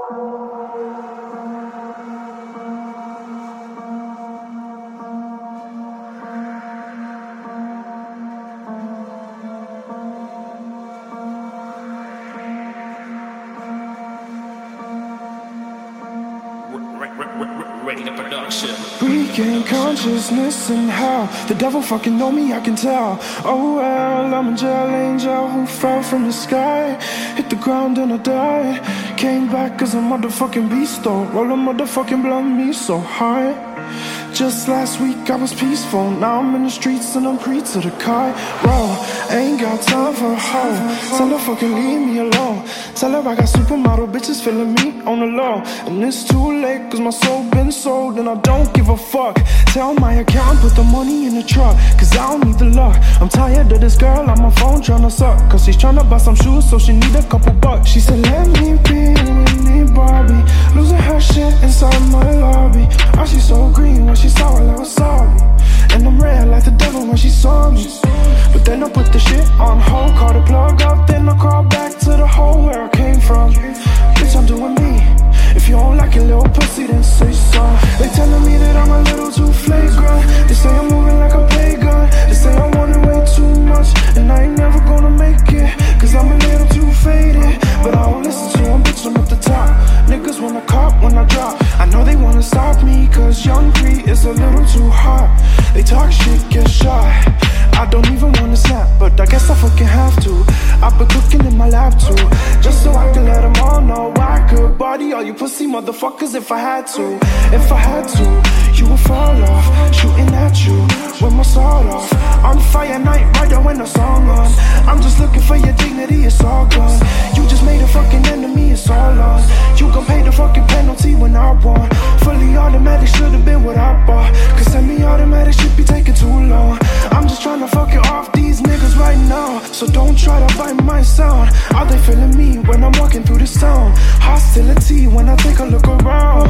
Regain consciousness and how the devil fucking know me, I can tell. Oh well, I'm a jail angel who fell from the sky, hit the ground and I died. Came back as a motherfucking beast though, roll a motherfucking blunt me so high. Just last week I was peaceful, now I'm in the streets and I'm pre to the car. Bro, ain't got time for a hoe, tell her fucking leave me alone. Tell her I got supermodel bitches feeling me on the low. And it's too late cause my soul been sold and I don't give a fuck. Tell my account put the money in the truck, cause I don't need the luck. I'm tired of this girl on my phone tryna suck, cause she's tryna buy some shoes so she need a couple bucks. She said let me be with me Barbie, losing her shit inside my lobby. Oh she's so green when she saw while I was sorry, and I'm red like the devil when she saw me. But then I put the shit on hold, call the plug up, then I crawl back to the hole where I came from. Bitch, I'm doing me. If you don't like your little pussy, then say so. They telling me that I'm a little too flagrant. They say I'm moving like a pagan. They say I want it way too much, and I ain't never gonna make it, cause I'm a little too faded. But I don't listen to them, bitch, I'm at the top. Niggas wanna cop when I drop. I know they wanna stop me, cause Young Cree is a little too hot. They talk shit, get shot. I don't even wanna snap, but I guess I fucking have to. I've been cooking in my lab too, just so I can let them all know I could body all you pussy motherfuckers if I had to. If I had to, you would fall off, shooting at you with my sword off. On fire night rider when the song on. I'm just looking for your dignity, it's all gone. You just made a fucking enemy, it's all lost. You gon' pay the fucking penalty when I won. Fully automatic should've been what I bought, cause semi-automatic should be taking too long. I'm just tryna fuck it off these niggas right now, so don't try to bite my sound. Are they feeling me when I'm walking through this town? Hostility when I take a look around,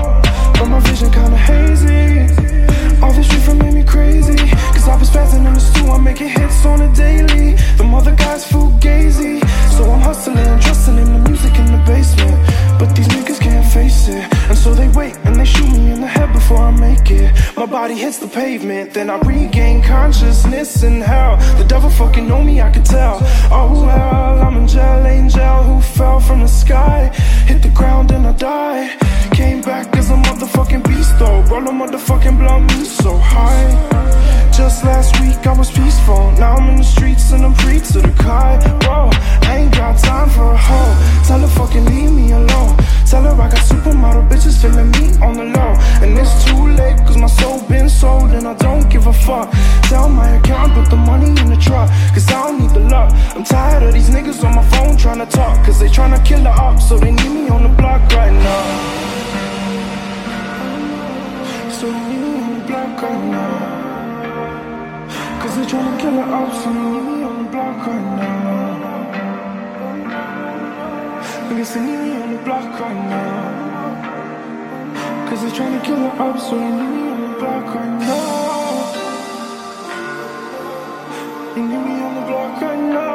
but my vision kinda hazy. All this shit from made me crazy, cause I was passing in the stew, I'm making hits on a daily. The mother guys fugazi, so I'm hustling, trusting in the music in the basement. But these niggas can't face it, and so they wait and they shoot me in the head before I make it. My body hits the pavement, then I regain consciousness in hell. The devil fucking know me, I can tell. Oh well, I'm a jail angel who fell from the sky, hit the ground and I died. Came back as a motherfucking beast though, roll a motherfucking blunt me so high. Just last week I was peaceful, now I'm in the streets and I'm free to the car. Whoa, I ain't got time for a hoe, tell her fucking leave me alone. Tell her I got supermodel bitches feeling me on the low. And it's too late cause my soul been sold and I don't give a fuck. Tell my account put the money in the truck, cause I don't need the luck. I'm tired of these niggas on my phone trying to talk, cause they trying to kill the up, so they need me on the block right now. So they need me on the block right now, cause they tryna kill her up, so they need me on the block right now. I guess they need me on the block right now, cause they tryna kill her up, so they need me on the block right now. They need me on the block right now.